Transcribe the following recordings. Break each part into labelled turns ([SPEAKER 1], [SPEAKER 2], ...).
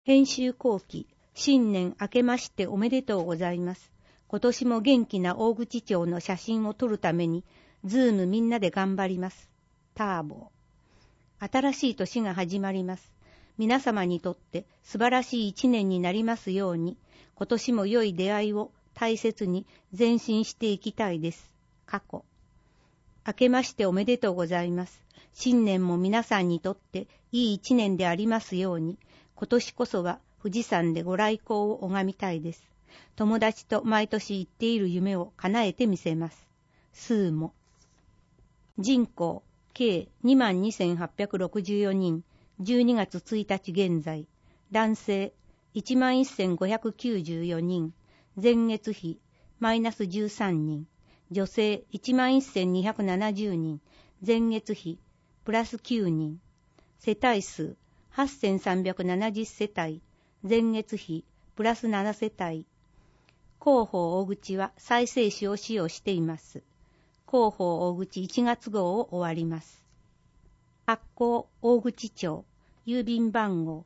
[SPEAKER 1] 編集後期、新年明けましておめでとうございます。今年も元気な大口町の写真を撮るために、ズームみんなで頑張ります。ターボ。新しい年が始まります。皆様にとって素晴らしい一年になりますように、今年も良い出会いを大切に前進していきたいです。過去。明けましておめでとうございます。新年も皆さんにとっていい一年でありますように、今年こそは富士山でご来光を拝みたいです。友達と毎年言っている夢を叶えてみせます。数も。人口、計 22,864 人、12月1日現在。男性、11,594 人、前月比、マイナス13人。女性、11,270 人、前月比、プラス9人。世帯数、8,370 世帯、前月比、プラス7世帯。広報大口は再生紙を使用しています。広報大口1月号を終わります。発行大口町、郵便番号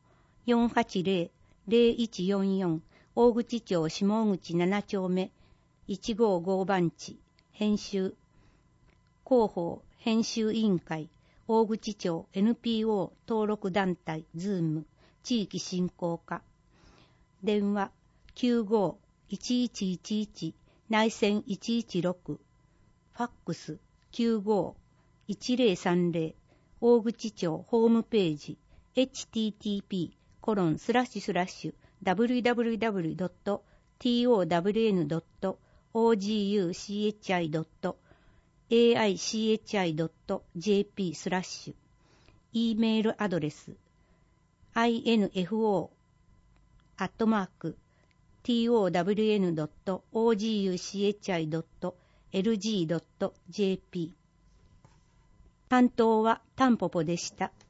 [SPEAKER 1] 480-0144 大口町下口7丁目155番地。編集広報編集委員会大口町 NPO 登録団体ズーム地域振興課。電話 95-1111 内線116。ファックス 95-1030。大口町ホームページ http://www.towncuchi.aichi.jp/ E メールアドレス info@town.oguchi.lg.jp。 担当はタンポポでした。